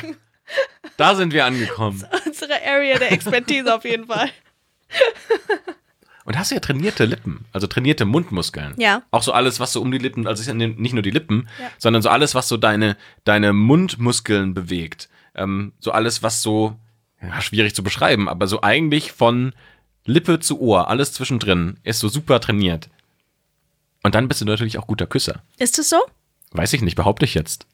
sind wir angekommen. Das ist unsere Area der Expertise auf jeden Fall. Und hast du ja trainierte Lippen, also trainierte Mundmuskeln. Ja. Auch so alles, was so um die Lippen, also es ist ja nicht nur die Lippen, sondern so alles, was so deine Mundmuskeln bewegt. So alles, was so, ja, schwierig zu beschreiben, aber so eigentlich von Lippe zu Ohr, alles zwischendrin, ist so super trainiert. Und dann bist du natürlich auch guter Küsser. Ist es so? Weiß ich nicht, behaupte ich jetzt.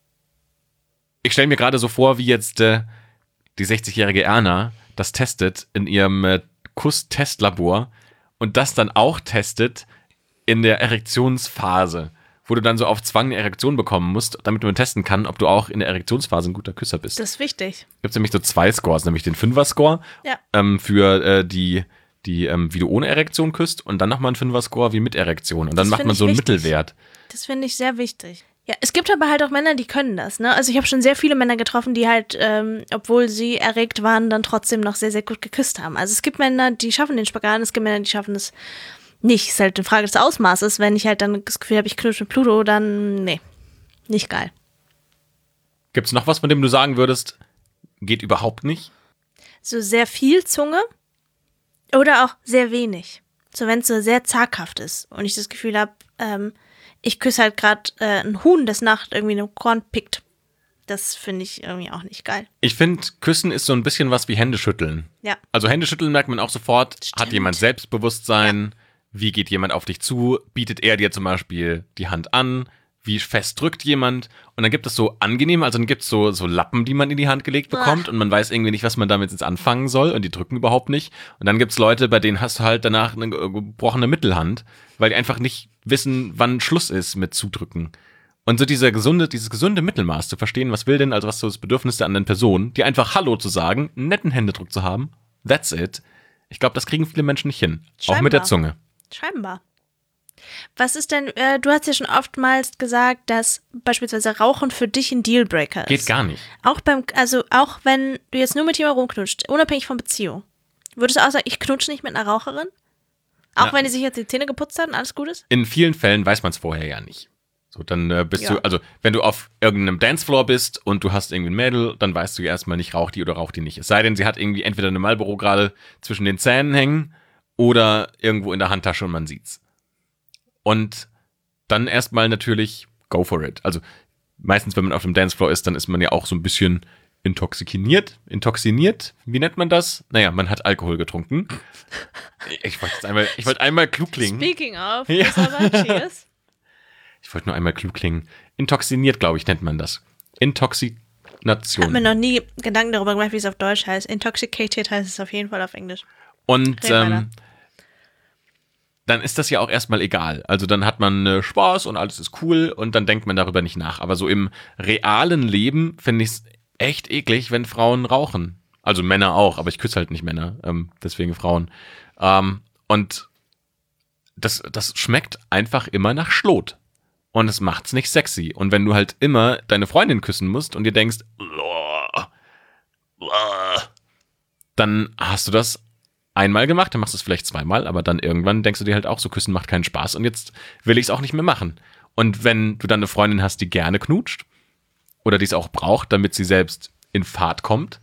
Ich stelle mir gerade so vor, wie jetzt die 60-jährige Erna das testet in ihrem Kuss-Testlabor und das dann auch testet in der Erektionsphase, wo du dann so auf Zwang eine Erektion bekommen musst, damit man testen kann, ob du auch in der Erektionsphase ein guter Küsser bist. Das ist wichtig. Gibt es nämlich so 2 Scores, nämlich den 5er-Score für die wie du ohne Erektion küsst und dann nochmal einen 5er-Score wie mit Erektion. Und dann macht man so einen Mittelwert. Das finde ich sehr wichtig. Ja, es gibt aber halt auch Männer, die können das, ne? Also ich habe schon sehr viele Männer getroffen, die halt, obwohl sie erregt waren, dann trotzdem noch sehr, sehr gut geküsst haben. Also es gibt Männer, die schaffen den Spagat, es gibt Männer, die schaffen das nicht. Ist halt eine Frage des Ausmaßes. Wenn ich halt dann das Gefühl habe, ich knutsche mit Pluto, dann, nee, nicht geil. Gibt's noch was, von dem du sagen würdest, geht überhaupt nicht? So sehr viel Zunge oder auch sehr wenig. So wenn es so sehr zaghaft ist und ich das Gefühl habe, ich küsse halt gerade ein Huhn, das Nacht irgendwie eine Korn pickt. Das finde ich irgendwie auch nicht geil. Ich finde, Küssen ist so ein bisschen was wie Händeschütteln. Ja. Also Händeschütteln merkt man auch sofort, Stimmt. hat jemand Selbstbewusstsein, wie geht jemand auf dich zu, bietet er dir zum Beispiel die Hand an, wie fest drückt jemand. Und dann gibt es so angenehm, also dann gibt es so Lappen, die man in die Hand gelegt bekommt und man weiß irgendwie nicht, was man damit jetzt anfangen soll und die drücken überhaupt nicht. Und dann gibt es Leute, bei denen hast du halt danach eine gebrochene Mittelhand, weil die einfach nicht wissen, wann Schluss ist mit Zudrücken. Und so dieses gesunde Mittelmaß zu verstehen, was will denn, also was so das Bedürfnis der anderen Person, die einfach Hallo zu sagen, einen netten Händedruck zu haben, that's it. Ich glaube, das kriegen viele Menschen nicht hin. Scheinbar. Auch mit der Zunge. Scheinbar. Was ist denn, du hast ja schon oftmals gesagt, dass beispielsweise Rauchen für dich ein Dealbreaker ist. Geht gar nicht. Auch wenn du jetzt nur mit jemandem rumknutscht, unabhängig von Beziehung. Würdest du auch sagen, ich knutsche nicht mit einer Raucherin? Auch wenn die sich jetzt die Zähne geputzt hat und alles gut ist? In vielen Fällen weiß man es vorher ja nicht. So, dann bist du, also wenn du auf irgendeinem Dancefloor bist und du hast irgendwie ein Mädel, dann weißt du ja erstmal nicht, raucht die oder raucht die nicht. Es sei denn, sie hat irgendwie entweder eine Marlboro gerade zwischen den Zähnen hängen oder irgendwo in der Handtasche und man sieht's. Und dann erstmal natürlich go for it. Also meistens, wenn man auf dem Dancefloor ist, dann ist man ja auch so ein bisschen intoxiniert. Wie nennt man das? Naja, man hat Alkohol getrunken. Ich wollte einmal klug klingen. Speaking of, Ja. cheers. Ich wollte nur einmal klug klingen. Intoxiniert, glaube ich, nennt man das. Intoxination. Ich habe mir noch nie Gedanken darüber gemacht, wie es auf Deutsch heißt. Intoxicated heißt es auf jeden Fall auf Englisch. Und dann ist das ja auch erstmal egal. Also dann hat man Spaß und alles ist cool und dann denkt man darüber nicht nach. Aber so im realen Leben finde ich es echt eklig, wenn Frauen rauchen. Also Männer auch, aber ich küsse halt nicht Männer, deswegen Frauen. Und das schmeckt einfach immer nach Schlot. Und es macht's nicht sexy. Und wenn du halt immer deine Freundin küssen musst und dir denkst, dann hast du das einmal gemacht, dann machst du es vielleicht zweimal, aber dann irgendwann denkst du dir halt auch, so küssen macht keinen Spaß und jetzt will ich es auch nicht mehr machen. Und wenn du dann eine Freundin hast, die gerne knutscht oder die es auch braucht, damit sie selbst in Fahrt kommt,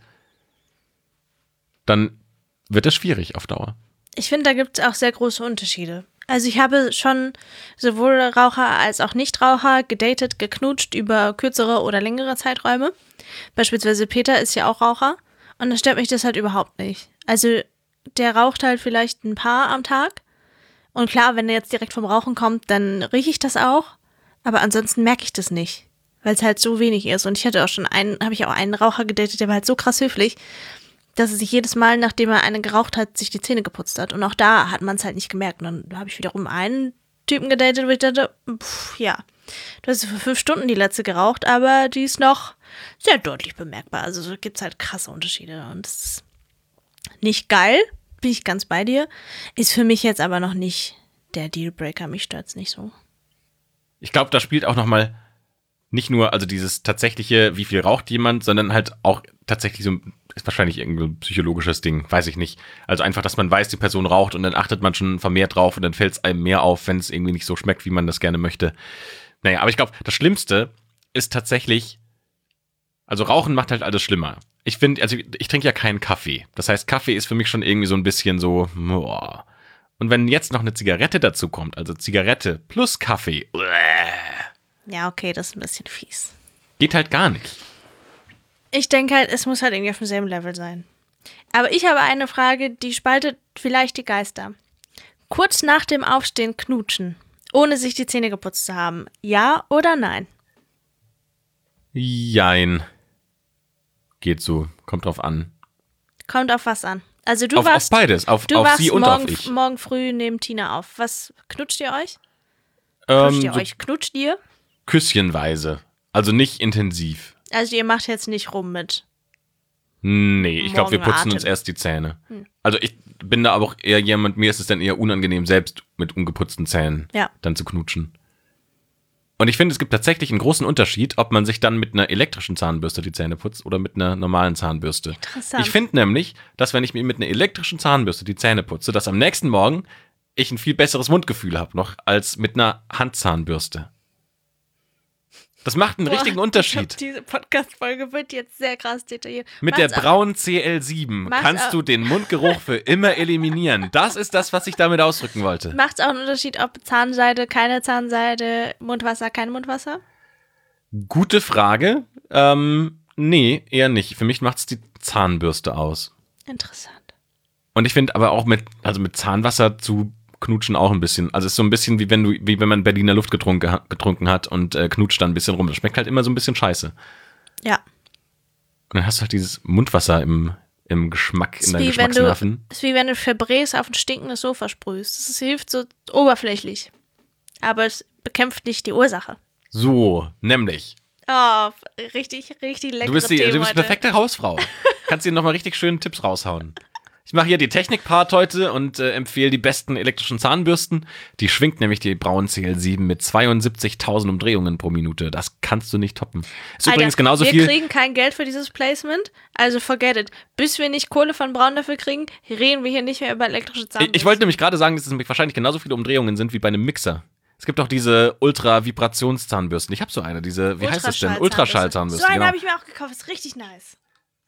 dann wird das schwierig auf Dauer. Ich finde, da gibt es auch sehr große Unterschiede. Also ich habe schon sowohl Raucher als auch Nichtraucher gedatet, geknutscht über kürzere oder längere Zeiträume. Beispielsweise Peter ist ja auch Raucher und dann stört mich das halt überhaupt nicht. Also der raucht halt vielleicht ein paar am Tag und klar, wenn er jetzt direkt vom Rauchen kommt, dann rieche ich das auch, aber ansonsten merke ich das nicht, weil es halt so wenig ist. Und ich hatte auch schon habe ich auch einen Raucher gedatet, der war halt so krass höflich, dass er sich jedes Mal, nachdem er eine geraucht hat, sich die Zähne geputzt hat. Und auch da hat man es halt nicht gemerkt. Und dann habe ich wiederum einen Typen gedatet, wo ich dachte, ja, du hast für 5 Stunden die letzte geraucht, aber die ist noch sehr deutlich bemerkbar. Also so gibt es halt krasse Unterschiede. Und das ist nicht geil, bin ich ganz bei dir. Ist für mich jetzt aber noch nicht der Dealbreaker. Mich stört's nicht so. Ich glaube, da spielt auch nochmal nicht nur also dieses tatsächliche, wie viel raucht jemand, sondern halt auch tatsächlich so, ist wahrscheinlich irgendein psychologisches Ding, weiß ich nicht. Also einfach, dass man weiß, die Person raucht und dann achtet man schon vermehrt drauf und dann fällt es einem mehr auf, wenn es irgendwie nicht so schmeckt, wie man das gerne möchte. Naja, aber ich glaube, das Schlimmste ist tatsächlich, also Rauchen macht halt alles schlimmer. Ich finde, also ich trinke ja keinen Kaffee. Das heißt, Kaffee ist für mich schon irgendwie so ein bisschen so, boah. Und wenn jetzt noch eine Zigarette dazu kommt, also Zigarette plus Kaffee, Ja, okay, das ist ein bisschen fies. geht halt gar nicht. Ich denke halt, es muss halt irgendwie auf demselben Level sein. Aber ich habe eine Frage, die spaltet vielleicht die Geister. Kurz nach dem Aufstehen knutschen, ohne sich die Zähne geputzt zu haben. Ja oder nein? Jein. Geht so, kommt drauf an. Kommt auf was an? Also Auf beides, auf sie und auf ich. morgen früh neben Tina auf. Was knutscht ihr euch? Knutscht ihr? Küsschenweise. Also nicht intensiv. Also ihr macht jetzt nicht rum mit. Nee, ich glaube, wir putzen Morgenatem. uns erst die Zähne. Also ich bin da aber auch eher jemand, mir ist es dann eher unangenehm, selbst mit ungeputzten Zähnen dann zu knutschen. Und ich finde, es gibt tatsächlich einen großen Unterschied, ob man sich dann mit einer elektrischen Zahnbürste die Zähne putzt oder mit einer normalen Zahnbürste. Interessant. Ich finde nämlich, dass wenn ich mir mit einer elektrischen Zahnbürste die Zähne putze, dass am nächsten Morgen ich ein viel besseres Mundgefühl habe noch als mit einer Handzahnbürste. Das macht einen richtigen Unterschied. Diese Podcast-Folge wird jetzt sehr krass detailliert. Mit der braunen CL7 kannst du den Mundgeruch für immer eliminieren. Das ist das, was ich damit ausdrücken wollte. Macht es auch einen Unterschied, ob Zahnseide, keine Zahnseide, Mundwasser, kein Mundwasser? Gute Frage. Nee, eher nicht. Für mich macht es die Zahnbürste aus. Interessant. Und ich finde aber auch mit Zahnwasser zu knutschen auch ein bisschen. Also es ist so ein bisschen wie wenn man Berliner Luft getrunken hat und knutscht dann ein bisschen rum. Das schmeckt halt immer so ein bisschen scheiße. Ja. Und dann hast du halt dieses Mundwasser im Geschmack, in deinen Geschmacksnerven. Ist wie wenn du Febreze auf ein stinkendes Sofa sprühst. Das hilft so oberflächlich. Aber es bekämpft nicht die Ursache. So, nämlich. Oh, richtig leckere Du bist die Themen heute. perfekte Hausfrau. Kannst dir nochmal richtig schöne Tipps raushauen. Ich mache hier die Technik-Part heute und empfehle die besten elektrischen Zahnbürsten. Die schwingt nämlich die Braun CL7 mit 72.000 Umdrehungen pro Minute. Das kannst du nicht toppen. Ist Alter, übrigens genauso wir viel. kriegen kein Geld für dieses Placement, also forget it. Bis wir nicht Kohle von Braun dafür kriegen, reden wir hier nicht mehr über elektrische Zahnbürsten. Ich wollte nämlich gerade sagen, dass es wahrscheinlich genauso viele Umdrehungen sind wie bei einem Mixer. Es gibt auch diese Ultra-Vibrationszahnbürsten. Ich habe so eine, diese, wie heißt das denn? Ultraschallzahnbürste. So eine genau. habe ich mir auch gekauft, ist richtig nice.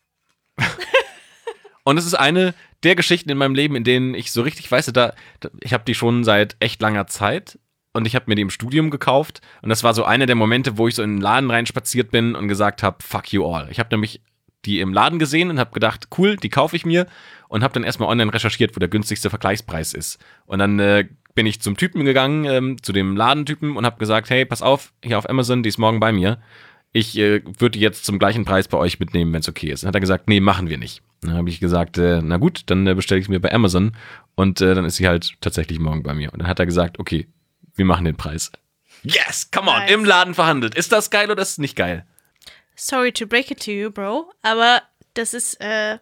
Und es ist eine der Geschichten in meinem Leben, in denen ich so richtig weiß, ich habe die schon seit echt langer Zeit und ich habe mir die im Studium gekauft und das war so einer der Momente, wo ich so in den Laden reinspaziert bin und gesagt habe, fuck you all. Ich habe nämlich die im Laden gesehen und habe gedacht, cool, die kaufe ich mir und habe dann erstmal online recherchiert, wo der günstigste Vergleichspreis ist. Und dann bin ich zum Typen gegangen, zu dem Ladentypen und habe gesagt, hey, pass auf, hier auf Amazon, die ist morgen bei mir. Ich würde die jetzt zum gleichen Preis bei euch mitnehmen, wenn es okay ist. Dann hat er gesagt, nee, machen wir nicht. Dann habe ich gesagt, na gut, dann bestelle ich es mir bei Amazon und dann ist sie halt tatsächlich morgen bei mir. Und dann hat er gesagt, okay, wir machen den Preis. Yes, come on, im Laden verhandelt. Ist das geil oder ist es nicht geil? Sorry to break it to you, Bro, aber das ist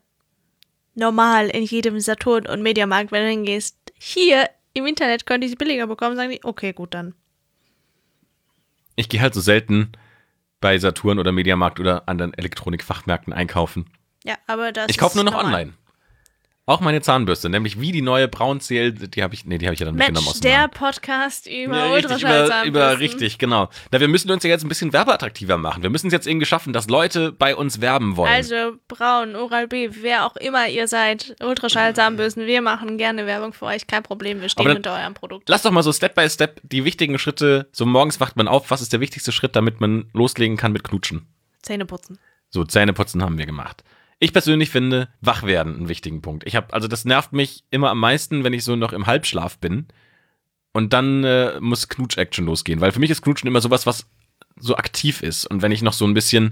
normal in jedem Saturn- und Mediamarkt, wenn du hingehst. Hier im Internet könnte ich es billiger bekommen, sagen die, okay, gut, dann. Ich gehe halt so selten bei Saturn oder Mediamarkt oder anderen Elektronikfachmärkten einkaufen. Ja, aber das Ich kaufe nur noch normal. online. Auch meine Zahnbürste, nämlich wie die neue Braun CL, die habe ich ja dann mitgenommen aus dem der Laden. Podcast über Ja, Ultraschallzahnbürsten. richtig, genau. Na, wir müssen uns ja jetzt ein bisschen werbeattraktiver machen. Wir müssen es jetzt irgendwie schaffen, dass Leute bei uns werben wollen. Also Braun, Oral-B, wer auch immer ihr seid, Ultraschallzahnbürsten, wir machen gerne Werbung für euch, kein Problem, wir stehen hinter eurem Produkt. Lass doch mal so Step by Step die wichtigen Schritte, so morgens wacht man auf, was ist der wichtigste Schritt, damit man loslegen kann mit Knutschen? Zähne putzen. So, Zähneputzen haben wir gemacht. Ich persönlich finde, wach werden einen wichtigen Punkt. Also das nervt mich immer am meisten, wenn ich so noch im Halbschlaf bin und dann muss Knutsch-Action losgehen, weil für mich ist Knutschen immer sowas, was so aktiv ist und wenn ich noch so ein bisschen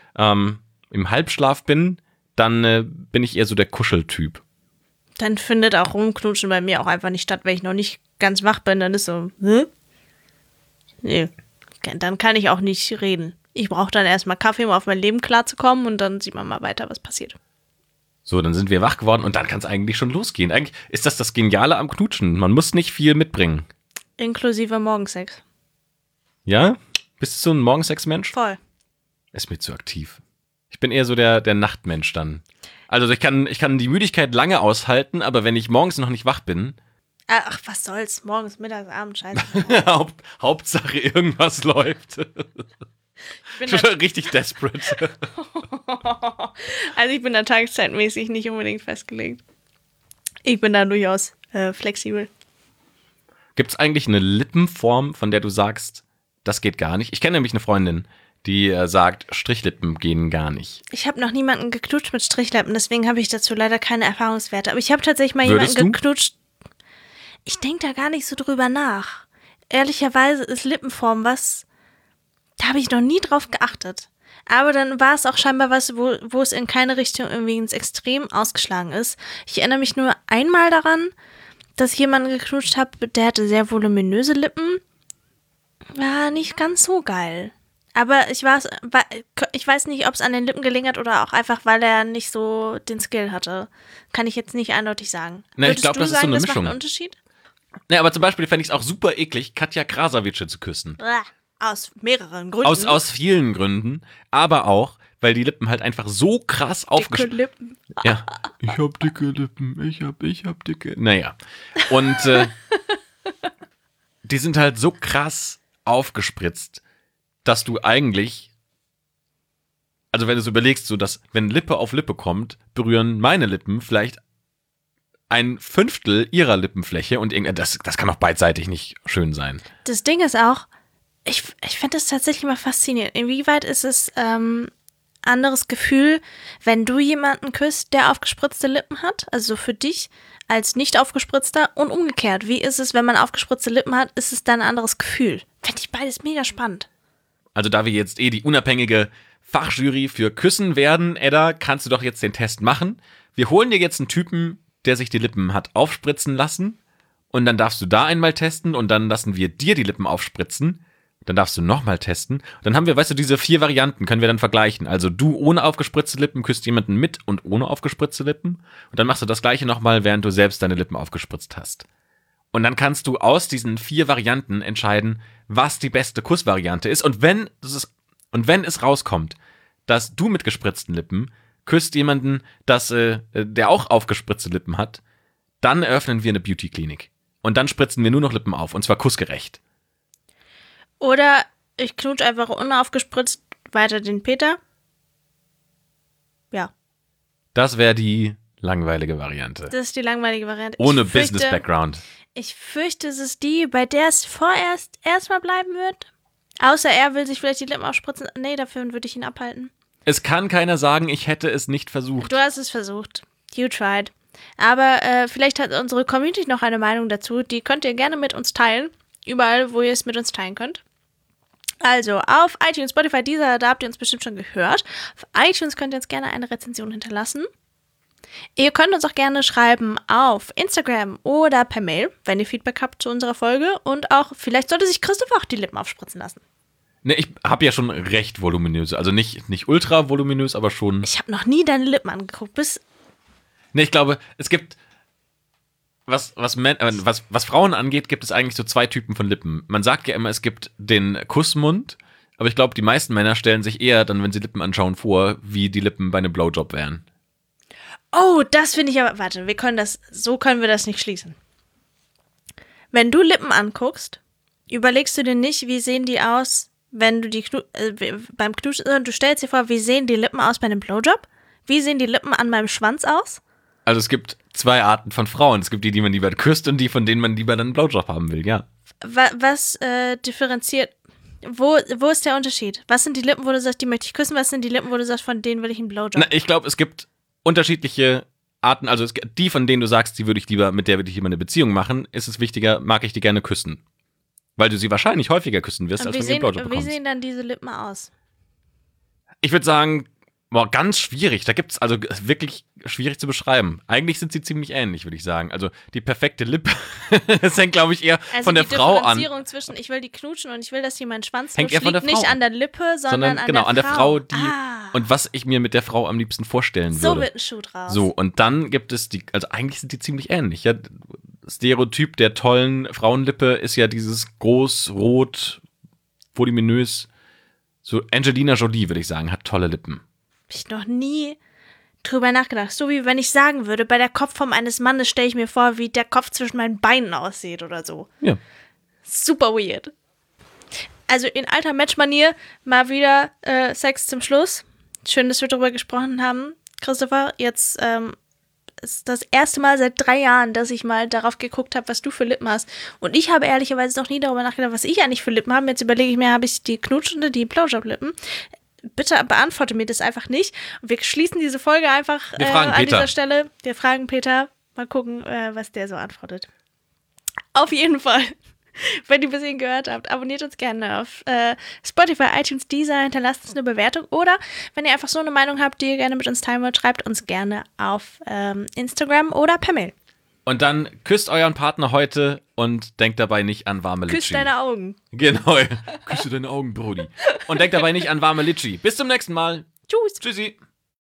im Halbschlaf bin, dann bin ich eher so der Kuscheltyp. Dann findet auch Rumknutschen bei mir auch einfach nicht statt, wenn ich noch nicht ganz wach bin, dann ist so, Nee, dann kann ich auch nicht reden. Ich brauche dann erstmal Kaffee, um auf mein Leben klarzukommen und dann sieht man mal weiter, was passiert. So, dann sind wir wach geworden und dann kann es eigentlich schon losgehen. Eigentlich ist das Geniale am Knutschen. Man muss nicht viel mitbringen. Inklusive Morgensex. Ja? Bist du so ein Morgensex-Mensch? Voll. Ist mir zu aktiv. Ich bin eher so der Nachtmensch dann. Also ich kann die Müdigkeit lange aushalten, aber wenn ich morgens noch nicht wach bin. Ach, was soll's? Morgens, mittags, abends, scheiße. Hauptsache irgendwas läuft. Ich bin richtig desperate. Also ich bin da tageszeitmäßig nicht unbedingt festgelegt. Ich bin da durchaus flexibel. Gibt es eigentlich eine Lippenform, von der du sagst, das geht gar nicht? Ich kenne nämlich eine Freundin, die sagt, Strichlippen gehen gar nicht. Ich habe noch niemanden geknutscht mit Strichlippen, deswegen habe ich dazu leider keine Erfahrungswerte. Aber ich habe tatsächlich mal Würdest jemanden du? geknutscht. Ich denke da gar nicht so drüber nach. Ehrlicherweise ist Lippenform was, da habe ich noch nie drauf geachtet. Aber dann war es auch scheinbar was, wo es in keine Richtung irgendwie ins Extrem ausgeschlagen ist. Ich erinnere mich nur einmal daran, dass ich jemanden geknutscht habe, der hatte sehr voluminöse Lippen. War nicht ganz so geil. Aber ich weiß nicht, ob es an den Lippen gelegen hat oder auch einfach, weil er nicht so den Skill hatte. Kann ich jetzt nicht eindeutig sagen. Na, ich glaube, das ist so eine das Mischung. macht einen Unterschied? Ja, aber zum Beispiel fände ich es auch super eklig, Katja Krasavice zu küssen. Aus mehreren Gründen. Aus vielen Gründen, aber auch, weil die Lippen halt einfach so krass Dicke aufgeschnitten. Lippen. Ja, ich hab dicke Lippen, ich hab dicke. Naja, und die sind halt so krass aufgespritzt, dass du eigentlich, also wenn du so überlegst, so dass, wenn Lippe auf Lippe kommt, berühren meine Lippen vielleicht ein Fünftel ihrer Lippenfläche und das kann auch beidseitig nicht schön sein. Das Ding ist auch, ich finde das tatsächlich mal faszinierend. Inwieweit ist es anderes Gefühl, wenn du jemanden küsst, der aufgespritzte Lippen hat, also für dich als nicht aufgespritzter und umgekehrt. Wie ist es, wenn man aufgespritzte Lippen hat, ist es dann ein anderes Gefühl? Fände ich beides mega spannend. Also da wir jetzt die unabhängige Fachjury für Küssen werden, Edda, kannst du doch jetzt den Test machen. Wir holen dir jetzt einen Typen, der sich die Lippen hat aufspritzen lassen und dann darfst du da einmal testen und dann lassen wir dir die Lippen aufspritzen Dann darfst du nochmal testen. Dann haben wir, weißt du, diese 4 Varianten können wir dann vergleichen. Also du ohne aufgespritzte Lippen küsst jemanden mit und ohne aufgespritzte Lippen. Und dann machst du das Gleiche nochmal, während du selbst deine Lippen aufgespritzt hast. Und dann kannst du aus diesen 4 Varianten entscheiden, was die beste Kussvariante ist. Und wenn es rauskommt, dass du mit gespritzten Lippen küsst jemanden, der auch aufgespritzte Lippen hat, dann eröffnen wir eine Beauty-Klinik. Und dann spritzen wir nur noch Lippen auf. Und zwar kussgerecht. Oder ich knutsche einfach unaufgespritzt weiter den Peter. Ja. Das wäre die langweilige Variante. Das ist die langweilige Variante. Ohne Business-Background. Ich fürchte, es ist die, bei der es vorerst erstmal bleiben wird. Außer er will sich vielleicht die Lippen aufspritzen. Nee, dafür würde ich ihn abhalten. Es kann keiner sagen, ich hätte es nicht versucht. Du hast es versucht. You tried. Aber vielleicht hat unsere Community noch eine Meinung dazu. Die könnt ihr gerne mit uns teilen. Überall, wo ihr es mit uns teilen könnt. Also, auf iTunes, Spotify, Deezer, da habt ihr uns bestimmt schon gehört. Auf iTunes könnt ihr uns gerne eine Rezension hinterlassen. Ihr könnt uns auch gerne schreiben auf Instagram oder per Mail, wenn ihr Feedback habt zu unserer Folge. Und auch, vielleicht sollte sich Christoph auch die Lippen aufspritzen lassen. Ne, ich habe ja schon recht voluminös. Also nicht ultra voluminös, aber schon. Ich habe noch nie deine Lippen angeguckt. Ne, ich glaube, es gibt. Was Frauen angeht, gibt es eigentlich so 2 Typen von Lippen. Man sagt ja immer, es gibt den Kussmund, aber ich glaube, die meisten Männer stellen sich eher dann, wenn sie Lippen anschauen, vor, wie die Lippen bei einem Blowjob wären. Oh, das finde ich aber. Warte, so können wir das nicht schließen. Wenn du Lippen anguckst, überlegst du dir nicht, wie sehen die aus, wenn du beim Knutschen, sondern du stellst dir vor, wie sehen die Lippen aus bei einem Blowjob? Wie sehen die Lippen an meinem Schwanz aus? Also es gibt 2 Arten von Frauen. Es gibt die man lieber küsst und die, von denen man lieber dann einen Blowjob haben will, ja. Was differenziert, wo ist der Unterschied? Was sind die Lippen, wo du sagst, die möchte ich küssen? Was sind die Lippen, wo du sagst, von denen will ich einen Blowjob? Na, ich glaube, es gibt unterschiedliche Arten. Also die, von denen du sagst, mit der würde ich lieber eine Beziehung machen, ist es wichtiger, mag ich die gerne küssen. Weil du sie wahrscheinlich häufiger küssen wirst, als wenn du einen Blowjob bekommst. Wie sehen dann diese Lippen aus? Ich würde sagen, ganz schwierig. Da gibt es also wirklich schwierig zu beschreiben. Eigentlich sind sie ziemlich ähnlich, würde ich sagen. Also die perfekte Lippe, das hängt, glaube ich, eher von der Frau an. Die Differenzierung zwischen, ich will die knutschen und ich will, dass sie meinen Schwanz hängt eher von der Frau nicht an der Lippe, sondern an der Frau, die und was ich mir mit der Frau am liebsten vorstellen würde. So wird ein Schuh draus. So, und dann gibt es also eigentlich sind die ziemlich ähnlich. Ja? Stereotyp der tollen Frauenlippe ist ja dieses groß, rot, voluminös. So Angelina Jolie, würde ich sagen, hat tolle Lippen. Hab ich noch nie drüber nachgedacht. So wie wenn ich sagen würde, bei der Kopfform eines Mannes stelle ich mir vor, wie der Kopf zwischen meinen Beinen aussieht oder so. Ja. Super weird. Also in alter Matchmanier mal wieder Sex zum Schluss. Schön, dass wir darüber gesprochen haben. Christopher, jetzt ist das erste Mal seit 3 Jahren, dass ich mal darauf geguckt habe, was du für Lippen hast. Und ich habe ehrlicherweise noch nie darüber nachgedacht, was ich eigentlich für Lippen habe. Jetzt überlege ich mir, habe ich die knutschende, die Blowjob-Lippen? Bitte beantworte mir das einfach nicht. Und wir schließen diese Folge einfach an dieser Stelle. Wir fragen Peter. Mal gucken, was der so antwortet. Auf jeden Fall, wenn ihr bis hierhin gehört habt, abonniert uns gerne auf Spotify, iTunes, Deezer, hinterlasst uns eine Bewertung. Oder wenn ihr einfach so eine Meinung habt, die ihr gerne mit uns teilen wollt, schreibt uns gerne auf Instagram oder per Mail. Und dann küsst euren Partner heute und denkt dabei nicht an warme Litschi. Küsst deine Augen. Genau. Küsst deine Augen, Brody. Und denkt dabei nicht an warme Litschi. Bis zum nächsten Mal. Tschüss. Tschüssi.